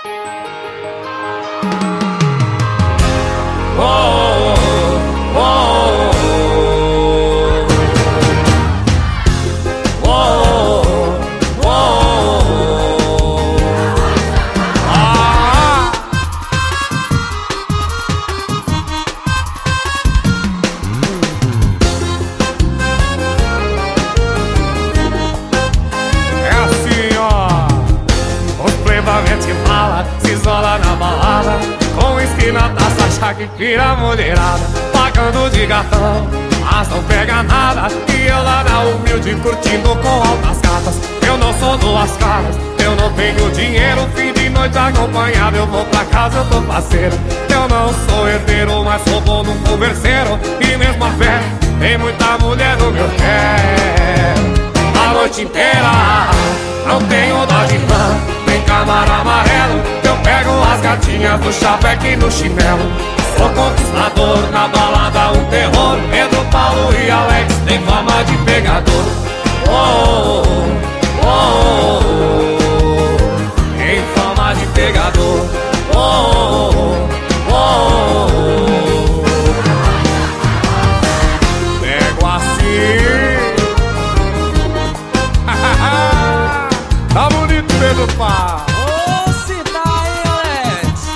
Se isola na balada, com uísque na taça, achar que vira mulherada, pagando de gatão, mas não pega nada. E eu lá na humilde, curtindo com altas gatas. Eu não sou duas caras, eu não tenho dinheiro. Fim de noite acompanhado, eu vou pra casa, eu tô parceiro. Eu não sou herdeiro, mas sou bom num converseiro. E mesmo a fé, tem muita mulher no meu pé. A noite inteira, não tenho dó de rã, nem camaro amarelo. Eu pego as gatinhas do chaveque e no chinelo. Sou conquistador, na balada um terror. Pedro, Paulo e Alex tem fama de pegador. Oh, oh, oh, oh. Tem fama de pegador. Oh, oh, oh, oh. Pego assim. Tá bonito, Pedro Paulo. Ô, se tá aí, Alex.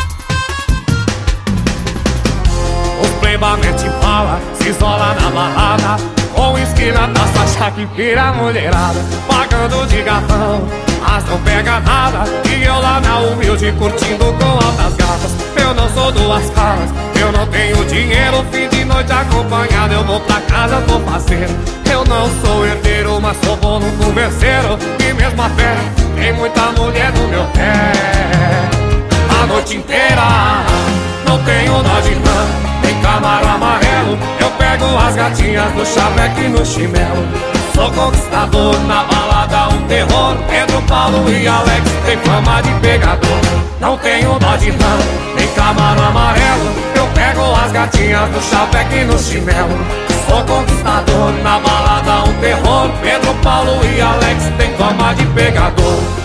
Os playboy mete bala, se isola na balada, com uísque na taça, achar que vira mulherada, pagando de gatão, mas não pega nada. E eu lá na humilde, curtindo com altas gatas. Eu não sou duas caras, eu não tenho dinheiro. Fim de noite acompanhado, eu vou pra casa, tô parceiro. Eu não sou herdeiro, mas sou bom no converseiro. E mesmo a fé, tem muita mulher no meu pé. A noite inteira, não tenho dó de rã, nem camaro amarelo. Eu pego as gatinhas do chaveque e no chinelo. Sou conquistador, na balada um terror. Pedro, Paulo e Alex tem fama de pegador. Não tenho dó de rã, nem camaro amarelo. Eu pego as gatinhas do chaveque e no chinelo. Sou conquistador, na balada um terror. Pedro, Paulo e Alex tem fama de pegador.